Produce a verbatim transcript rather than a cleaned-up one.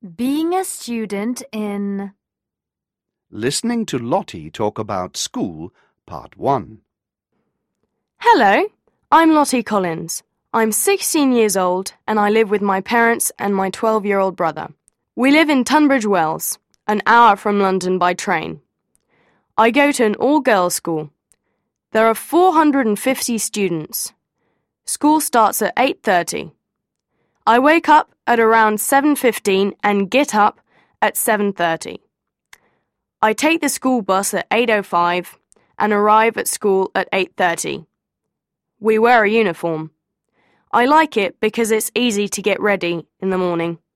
Being a student in... Listening to Lottie talk about school, Part one. Hello, I'm Lottie Collins. I'm sixteen years old and I live with my parents and my twelve-year-old brother. We live in Tunbridge Wells, an hour from London by train. I go to an all-girls school. There are four hundred fifty students. School starts at eight thirty. I wake up at around seven fifteen and get up at seven thirty. I take the school bus at eight oh five and arrive at school at eight thirty. We wear a uniform. I like it because it's easy to get ready in the morning.